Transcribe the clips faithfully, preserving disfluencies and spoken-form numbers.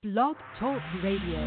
Blog Talk Radio.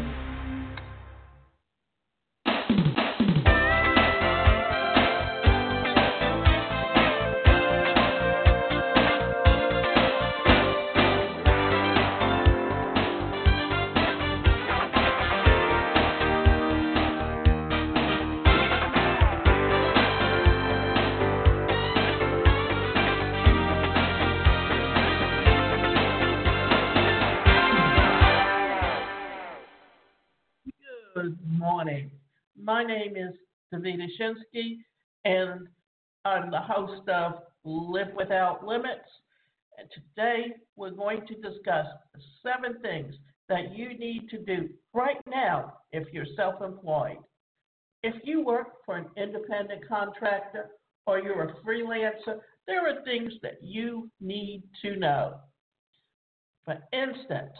Good morning. My name is Davida Shinsky, and I'm the host of Live Without Limits. And today we're going to discuss seven things that you need to do right now if you're self-employed. If you work for an independent contractor or you're a freelancer, there are things that you need to know. For instance,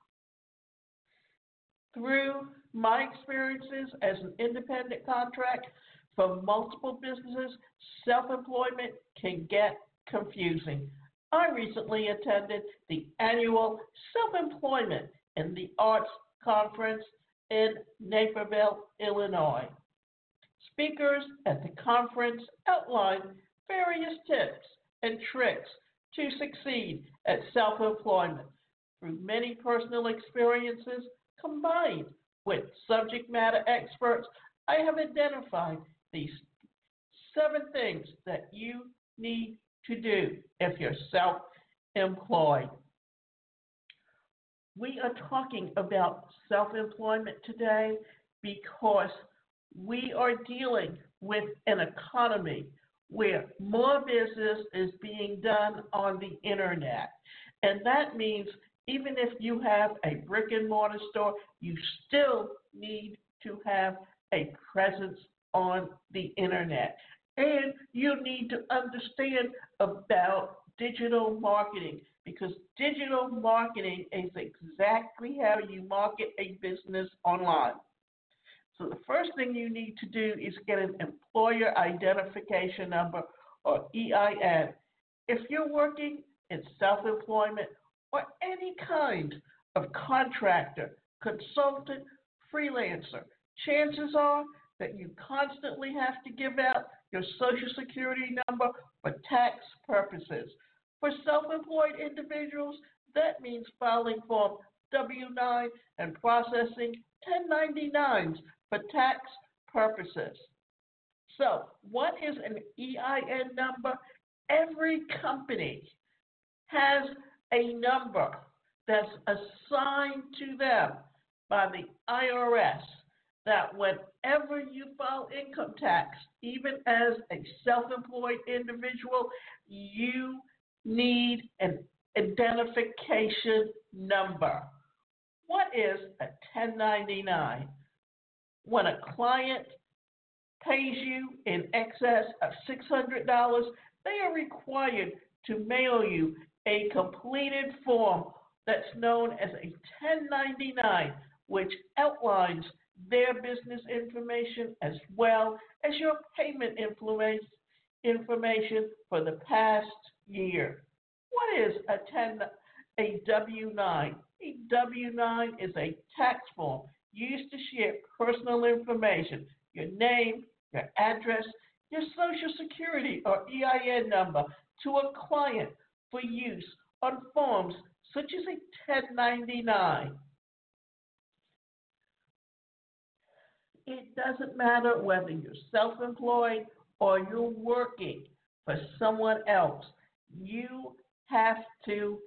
through my experiences as an independent contractor for multiple businesses, self-employment can get confusing. I recently attended the annual Self-Employment in the Arts Conference in Naperville, Illinois. Speakers at the conference outlined various tips and tricks to succeed at self-employment through many personal experiences combined with subject matter experts. I have identified these seven things that you need to do if you're self-employed. We are talking about self-employment today because we are dealing with an economy where more business is being done on the internet. And that means even if you have a brick and mortar store, you still need to have a presence on the internet. And you need to understand about digital marketing, because digital marketing is exactly how you market a business online. So the first thing you need to do is get an employer identification number, or E I N. If you're working in self-employment or any kind of contractor, consultant, freelancer, chances are that you constantly have to give out your Social Security number for tax purposes. For self-employed individuals, that means filing Form W nine and processing ten ninety-nines for tax purposes. So, what is an E I N number? Every company has a number that's assigned to them by the I R S that whenever you file income tax, even as a self-employed individual, you need an identification number. What is a ten ninety-nine? When a client pays you in excess of six hundred dollars, they are required to mail you a completed form that's known as a ten ninety-nine, which outlines their business information as well as your payment information for the past year. What is a ten a W nine? A W nine is a tax form used to share personal information, your name, your address, your Social Security or E I N number to a client for use on forms such as a ten ninety-nine. It doesn't matter whether you're self-employed or you're working for someone else. You have to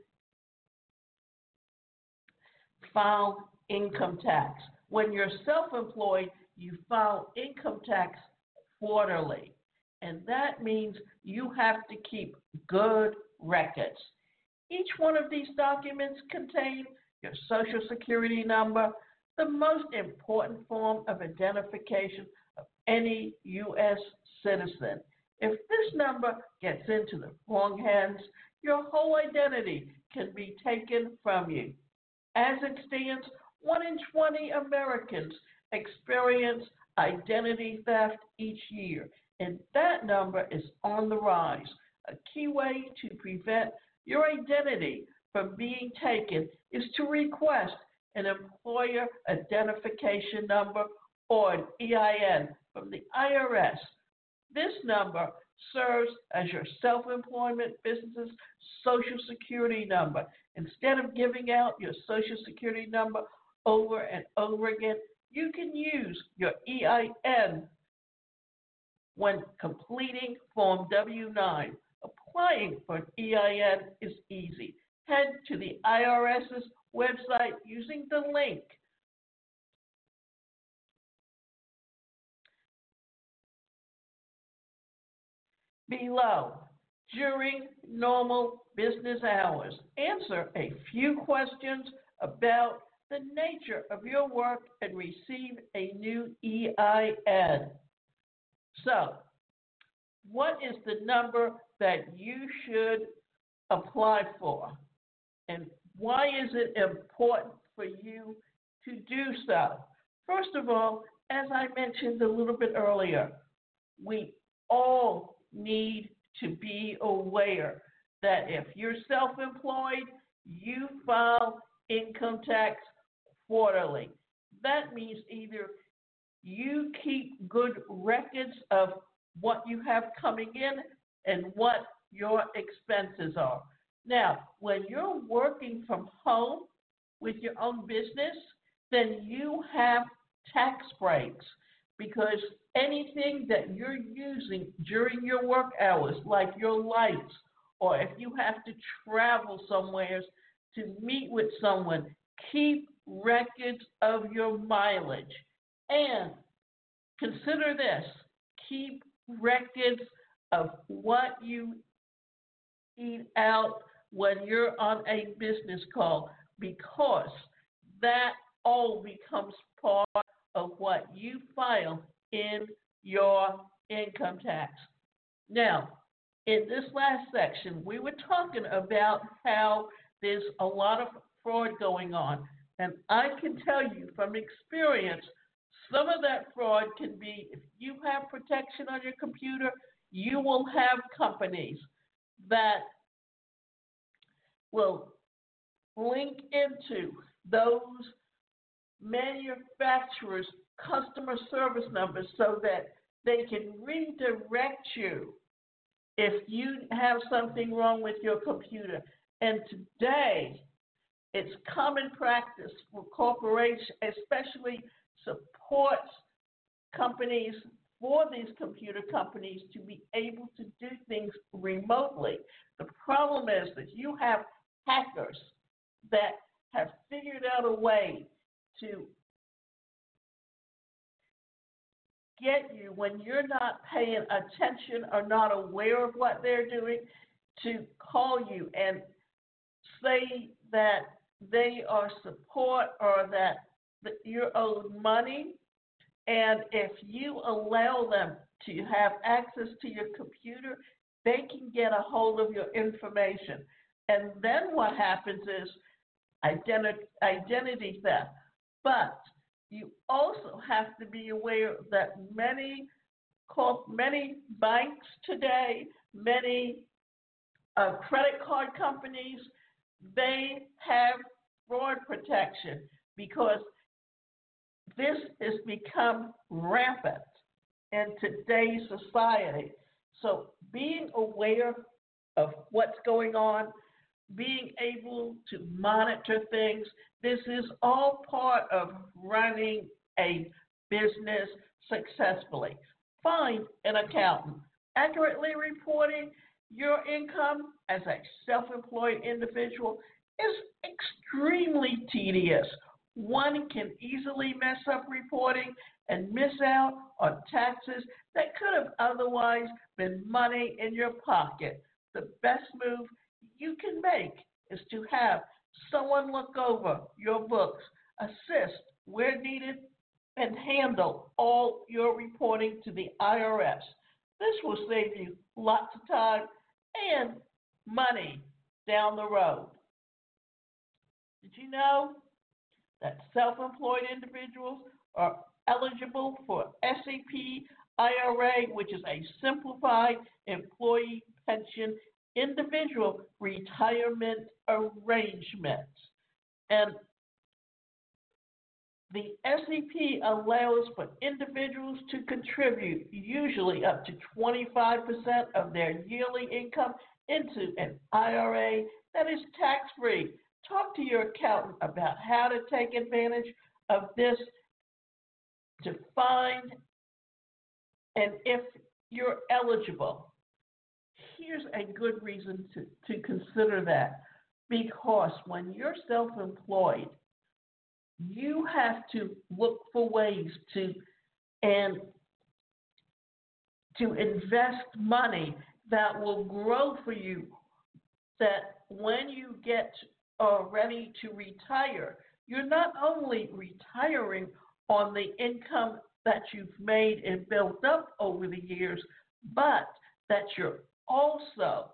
file income tax. When you're self-employed, you file income tax quarterly, and that means you have to keep good records. Each one of these documents contain your Social Security number, the most important form of identification of any U S citizen. If this number gets into the wrong hands, your whole identity can be taken from you. As it stands, one in twenty Americans experience identity theft each year, and that number is on the rise. A key way to prevent your identity from being taken is to request an employer identification number, or an E I N from the I R S. This number serves as your self-employment business's social security number. Instead of giving out your social security number over and over again, you can use your E I N when completing Form W nine. Applying for an E I N is easy. Head to the IRS's website using the link below. During normal business hours, answer a few questions about the nature of your work and receive a new E I N. So, what is the number that you should apply for? And why is it important for you to do so? First of all, as I mentioned a little bit earlier, we all need to be aware that if you're self-employed, you file income tax quarterly. That means either you keep good records of what you have coming in and what your expenses are. Now, when you're working from home with your own business, then you have tax breaks, because anything that you're using during your work hours, like your lights, or if you have to travel somewhere to meet with someone, keep records of your mileage. And consider this, keep records of what you eat out when you're on a business call, because that all becomes part of what you file in your income tax. Now, in this last section, we were talking about how there's a lot of fraud going on. And I can tell you from experience, some of that fraud can be, if you have protection on your computer, you will have companies that will link into those manufacturers' customer service numbers so that they can redirect you if you have something wrong with your computer. And today, it's common practice for corporations, especially support companies, for these computer companies to be able to do things remotely. The problem is that you have hackers that have figured out a way to get you when you're not paying attention or not aware of what they're doing, to call you and say that they are support or that, that you're owed money. And if you allow them to have access to your computer, they can get a hold of your information. And then what happens is identi- identity theft. But you also have to be aware that many many banks today, many uh, credit card companies, they have fraud protection, because this has become rampant in today's society. So being aware of what's going on, being able to monitor things, this is all part of running a business successfully. Find an accountant. Accurately reporting your income as a self-employed individual is extremely tedious. One can easily mess up reporting and miss out on taxes that could have otherwise been money in your pocket. The best move you can make is to have someone look over your books, assist where needed, and handle all your reporting to the I R S. This will save you lots of time and money down the road. Did you know that self-employed individuals are eligible for S E P I R A, which is a simplified employee pension individual retirement arrangement? And The S E P allows for individuals to contribute usually up to twenty-five percent of their yearly income into an I R A that is tax-free. Talk to your accountant about how to take advantage of this to find and if you're eligible. Here's a good reason to, to consider that, because when you're self-employed, you have to look for ways to and to invest money that will grow for you, that when you get uh, ready to retire, you're not only retiring on the income that you've made and built up over the years, but that you're also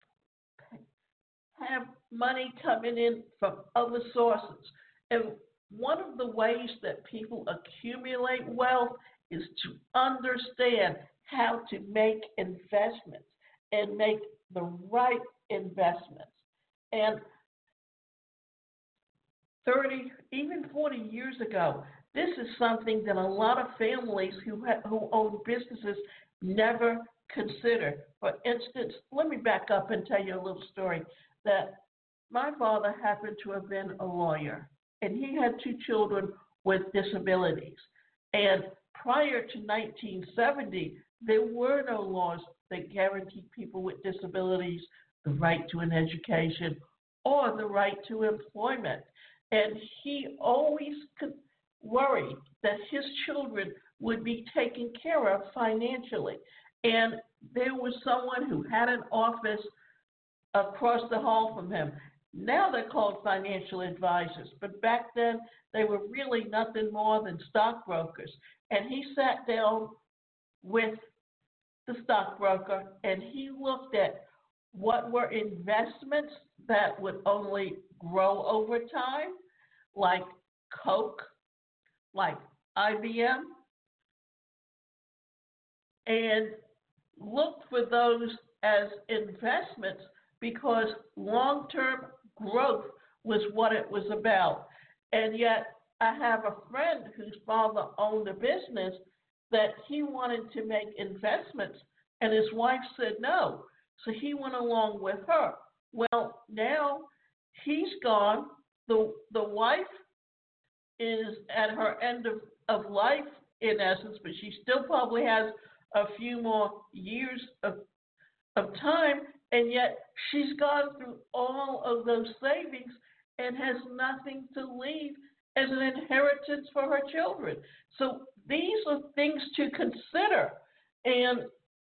have money coming in from other sources. And one of the ways that people accumulate wealth is to understand how to make investments and make the right investments. And thirty, even forty years ago, this is something that a lot of families who ha- who own businesses never consider. For instance, let me back up and tell you a little story that my father happened to have been a lawyer, and he had two children with disabilities. And prior to nineteen seventy, there were no laws that guaranteed people with disabilities the right to an education or the right to employment. And he always worried that his children would be taken care of financially. And there was someone who had an office across the hall from him. Now they're called financial advisors, but back then they were really nothing more than stockbrokers. And he sat down with the stockbroker and he looked at what were investments that would only grow over time, like Coke, like I B M, and looked for those as investments because long-term growth was what it was about. And yet I have a friend whose father owned a business that he wanted to make investments, and his wife said no. So he went along with her. Well, now he's gone. The, the wife is at her end of, of life, in essence, but she still probably has a few more years of, of time, and yet she's gone through all of those savings and has nothing to leave as an inheritance for her children. So these are things to consider. And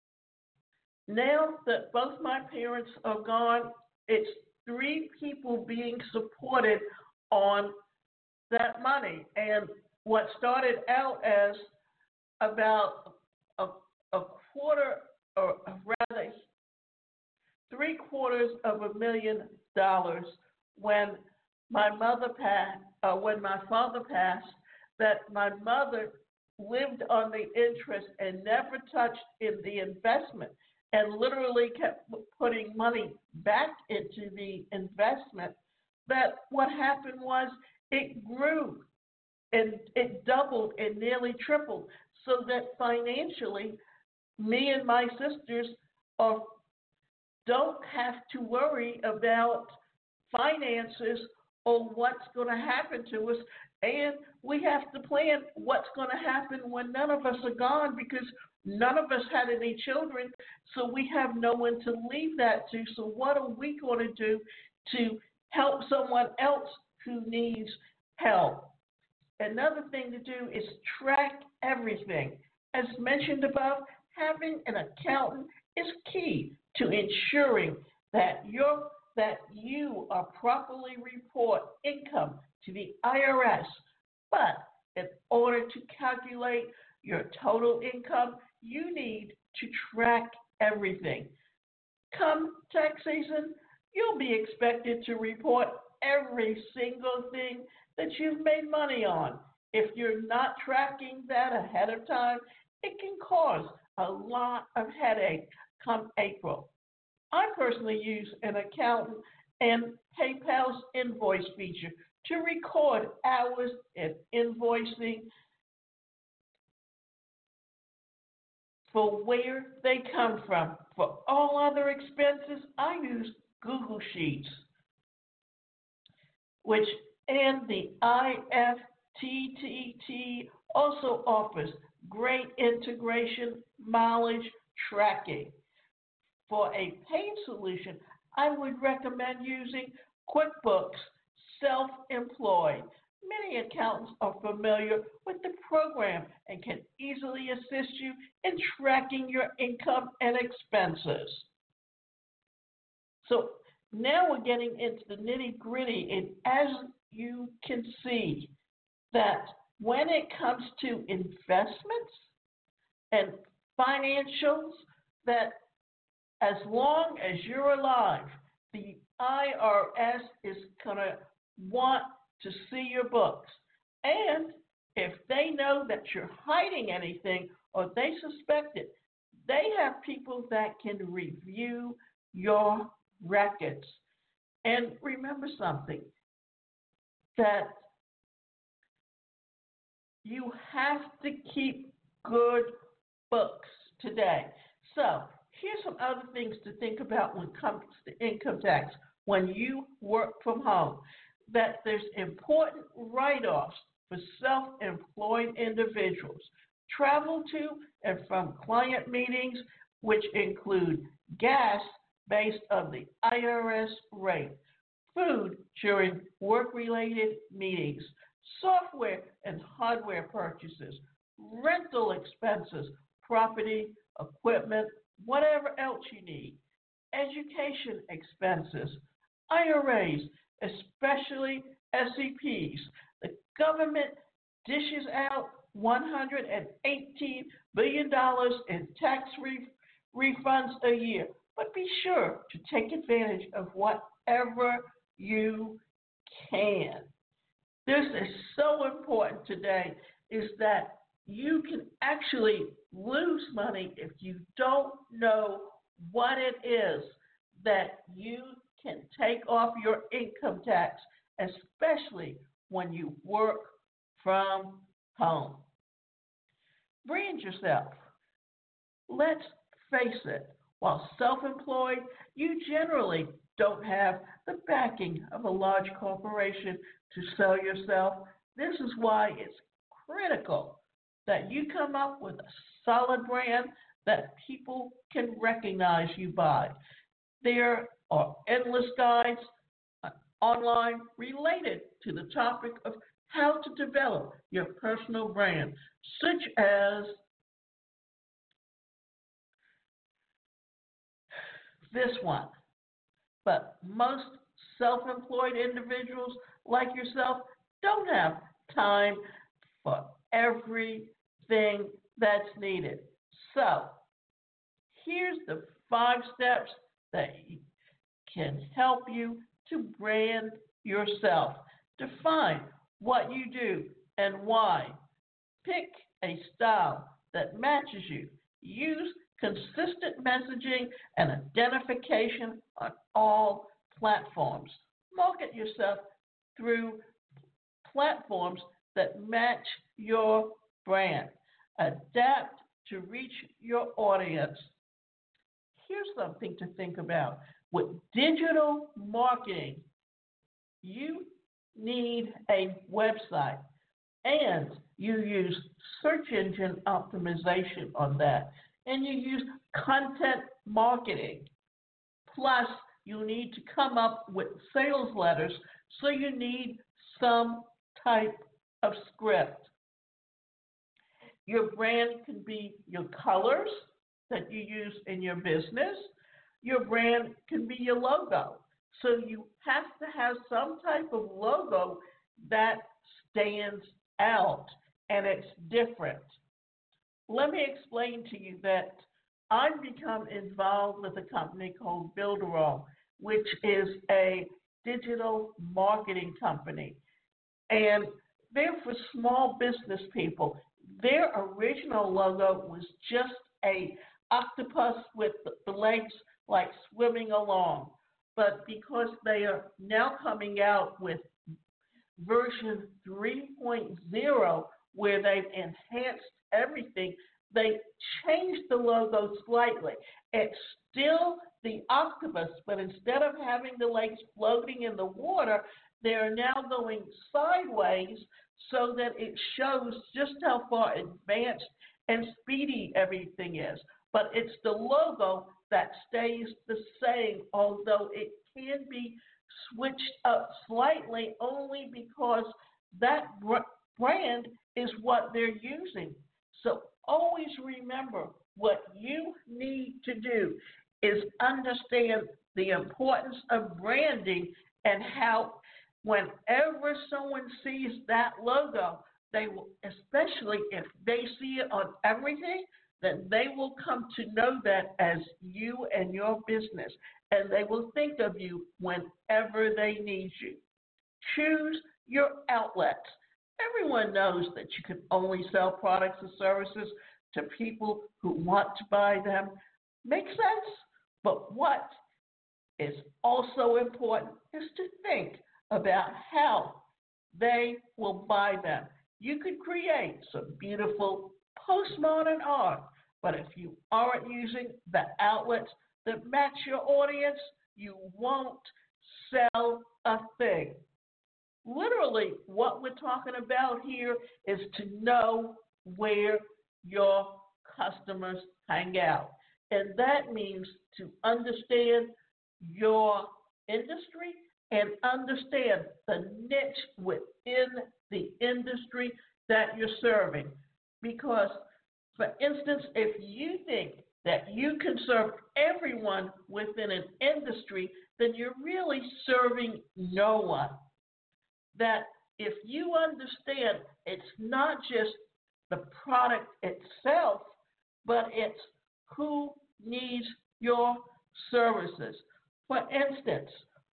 now that both my parents are gone, it's three people being supported on that money. And what started out as about a, a quarter, or rather three quarters of a million dollars when my mother passed, uh, when my father passed, that my mother lived on the interest and never touched in the investment, and literally kept putting money back into the investment, that what happened was it grew and it doubled and nearly tripled, so that financially me and my sisters are, don't have to worry about finances or what's going to happen to us. And we have to plan what's going to happen when none of us are gone, because none of us had any children, so we have no one to leave that to. So what are we going to do to help someone else who needs help? Another thing to do is track everything. As mentioned above, having an accountant is key to ensuring that you're, that you are properly report income to the I R S. But in order to calculate your total income, you need to track everything. Come tax season, you'll be expected to report every single thing that you've made money on. If you're not tracking that ahead of time, it can cause a lot of headache come April. I personally use an accountant and PayPal's invoice feature to record hours and invoicing for where they come from. For all other expenses, I use Google Sheets, which and the I F T T T also offers great integration mileage tracking. For a paid solution, I would recommend using QuickBooks Self-Employed. Many accountants are familiar with the program and can easily assist you in tracking your income and expenses. So now we're getting into the nitty-gritty, and as you can see, that when it comes to investments and financials, that as long as you're alive, the I R S is going to want to see your books. And if they know that you're hiding anything or they suspect it, they have people that can review your records. And remember something, that you have to keep good books today. So here's some other things to think about when it comes to income tax when you work from home. That there's important write-offs for self-employed individuals. Travel to and from client meetings, which include gas based on the I R S rate, food during work-related meetings, software and hardware purchases, rental expenses, property, equipment, whatever else you need, education expenses, I R As, especially S E Ps. The government dishes out one hundred eighteen billion dollars in tax re- refunds a year, but be sure to take advantage of whatever you can. This is so important today, is that you can actually lose money if you don't know what it is that you can take off your income tax, especially when you work from home. Brand yourself. Let's face it, while self-employed, you generally don't have the backing of a large corporation to sell yourself. This is why it's critical that you come up with a solid brand that people can recognize you by. There are endless guides online related to the topic of how to develop your personal brand, such as this one. But most self-employed individuals like yourself don't have time for everything that's needed. So here's the five steps that can help you to brand yourself. Define what you do and why. Pick a style that matches you. Use consistent messaging and identification on all platforms. Market yourself through platforms that match your brand. Adapt to reach your audience. Here's something to think about. With digital marketing, you need a website, and you use search engine optimization on that, and you use content marketing. Plus, you need to come up with sales letters, so you need some type of script. Your brand can be your colors that you use in your business. Your brand can be your logo. So you have to have some type of logo that stands out and it's different. Let me explain to you that I've become involved with a company called Builderall, which is a digital marketing company. And they're for small business people. Their original logo was just a octopus with the legs like swimming along. But because they are now coming out with version three point oh, where they've enhanced everything. They changed the logo slightly. It's still the octopus, but instead of having the legs floating in the water, they're now going sideways so that it shows just how far advanced and speedy everything is. But it's the logo that stays the same, although it can be switched up slightly only because that brand is what they're using. So always remember, what you need to do is understand the importance of branding and how whenever someone sees that logo, they will, especially if they see it on everything, then they will come to know that as you and your business, and they will think of you whenever they need you. Choose your outlets. Everyone knows that you can only sell products and services to people who want to buy them. Makes sense? But what is also important is to think about how they will buy them. You could create some beautiful postmodern art, but if you aren't using the outlets that match your audience, you won't sell a thing. Literally, what we're talking about here is to know where your customers hang out. And that means to understand your industry and understand the niche within the industry that you're serving. Because, for instance, if you think that you can serve everyone within an industry, then you're really serving no one. That if you understand it's not just the product itself, but it's who needs your services. For instance,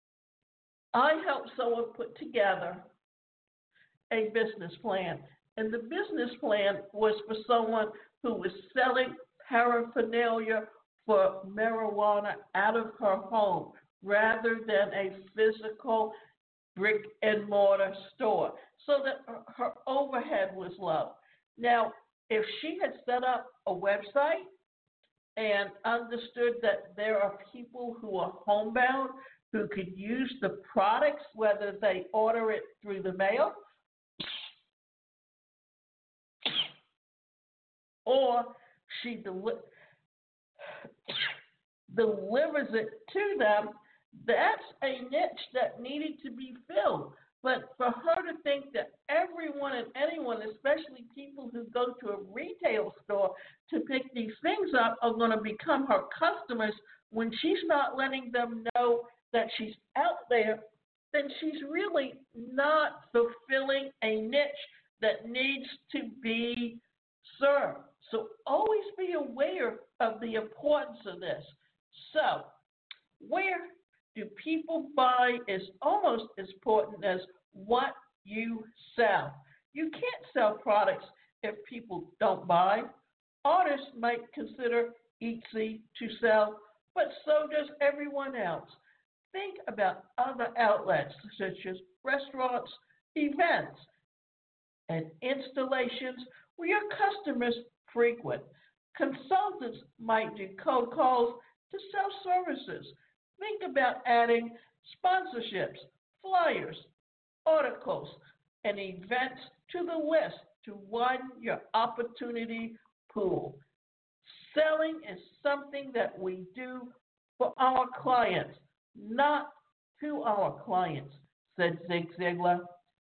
I helped someone put together a business plan, and the business plan was for someone who was selling paraphernalia for marijuana out of her home rather than a physical brick and mortar store, so that her overhead was low. Now, if she had set up a website and understood that there are people who are homebound who could use the products, whether they order it through the mail or she deli- delivers it to them, that's a niche that needed to be filled. But for her to think that everyone and anyone, especially people who go to a retail store to pick these things up, are going to become her customers when she's not letting them know that she's out there, then she's really not fulfilling a niche that needs to be served. So always be aware of the importance of this. So where do people buy is almost as important as what you sell. You can't sell products if people don't buy. Artists might consider Etsy to sell, but so does everyone else. Think about other outlets such as restaurants, events, and installations where your customers frequent. Consultants might do cold calls to sell services. Think about adding sponsorships, flyers, articles, and events to the list to widen your opportunity pool. Selling is something that we do for our clients, not to our clients, said Zig Ziglar.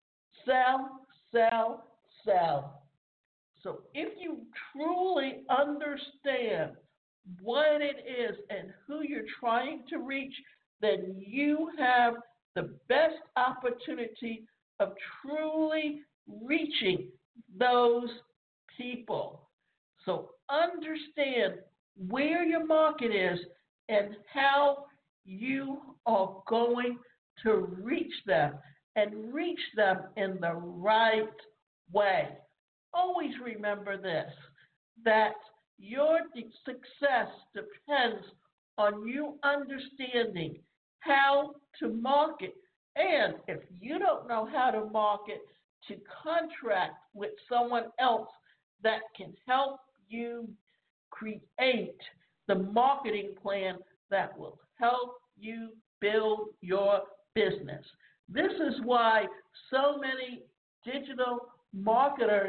Sell, sell, sell. So if you truly understand what it is and who you're trying to reach, then you have the best opportunity of truly reaching those people. So understand where your market is and how you are going to reach them, and reach them in the right way. Always remember this, that your success depends on you understanding how to market And if you don't know how to market, to contract with someone else that can help you create the marketing plan that will help you build your business. This is why so many digital marketers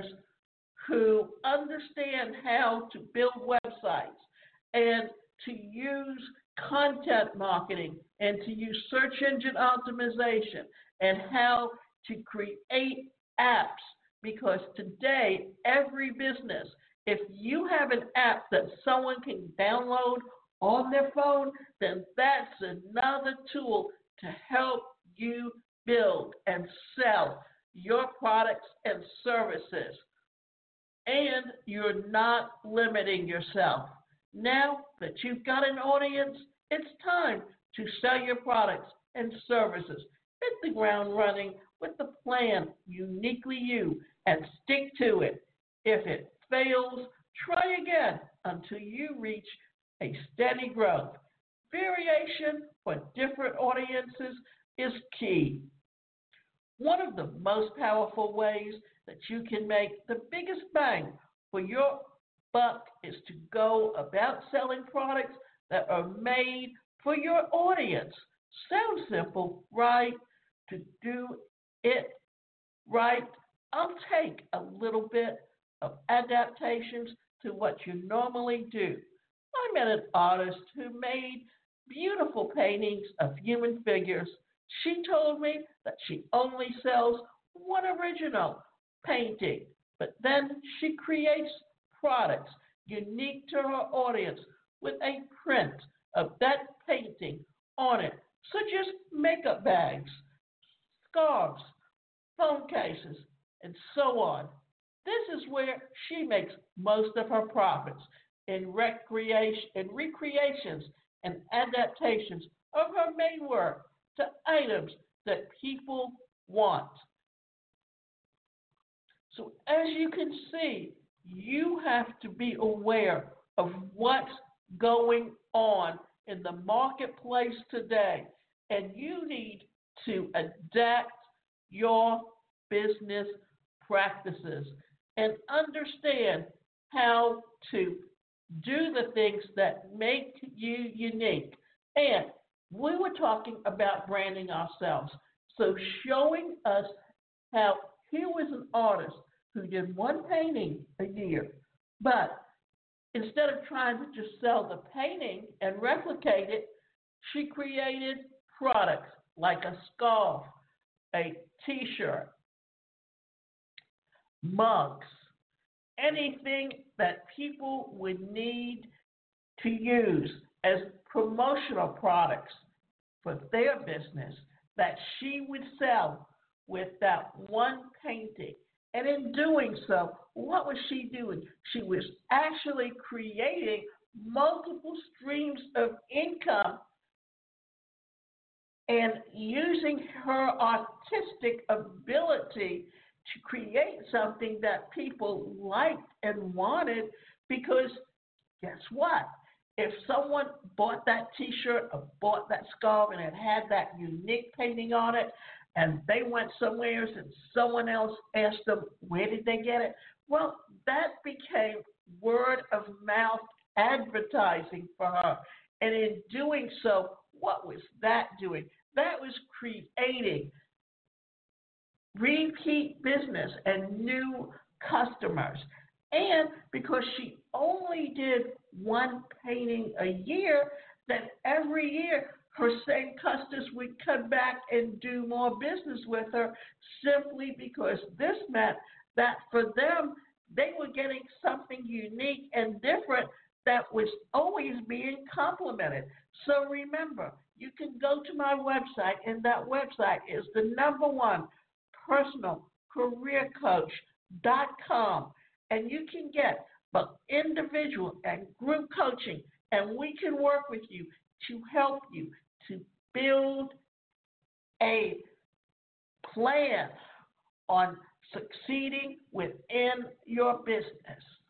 who understand how to build websites and to use content marketing and to use search engine optimization and how to create apps, because today every business, if you have an app that someone can download on their phone, then that's another tool to help you build and sell your products and services. And you're not limiting yourself. Now that you've got an audience, it's time to sell your products and services. Hit the ground running with the plan uniquely you and stick to it. If it fails, try again until you reach a steady growth. Variation for different audiences is key. One of the most powerful ways that you can make the biggest bang for your buck is to go about selling products that are made for your audience. Sounds simple, right? To do it right, I'll take a little bit of adaptations to what you normally do. I met an artist who made beautiful paintings of human figures. She told me that she only sells one original painting, but then she creates products unique to her audience with a print of that painting on it, such as makeup bags, scarves, phone cases, and so on. This is where she makes most of her profits in recreation, in recreations and adaptations of her main work to items that people want. So as you can see, you have to be aware of what's going on in the marketplace today, and you need to adapt your business practices and understand how to do the things that make you unique. And we were talking about branding ourselves. So showing us how here was an artist who did one painting a year, but instead of trying to just sell the painting and replicate it, she created products like a scarf, a t-shirt, mugs, anything that people would need to use as promotional products for their business that she would sell with that one painting. And in doing so, what was she doing? She was actually creating multiple streams of income and using her artistic ability to create something that people liked and wanted, because guess what? If someone bought that t-shirt or bought that scarf and it had that unique painting on it, and they went somewhere and someone else asked them, where did they get it? Well, that became word of mouth advertising for her. And in doing so, what was that doing? That was creating repeat business and new customers. And because she only did one painting a year, then every year her same customers would come back and do more business with her, simply because this meant that for them, they were getting something unique and different that was always being complimented. So remember, you can go to my website, and that website is the number one, personal career coach dot com, and you can get both individual and group coaching, and we can work with you to help you to build a plan on succeeding within your business.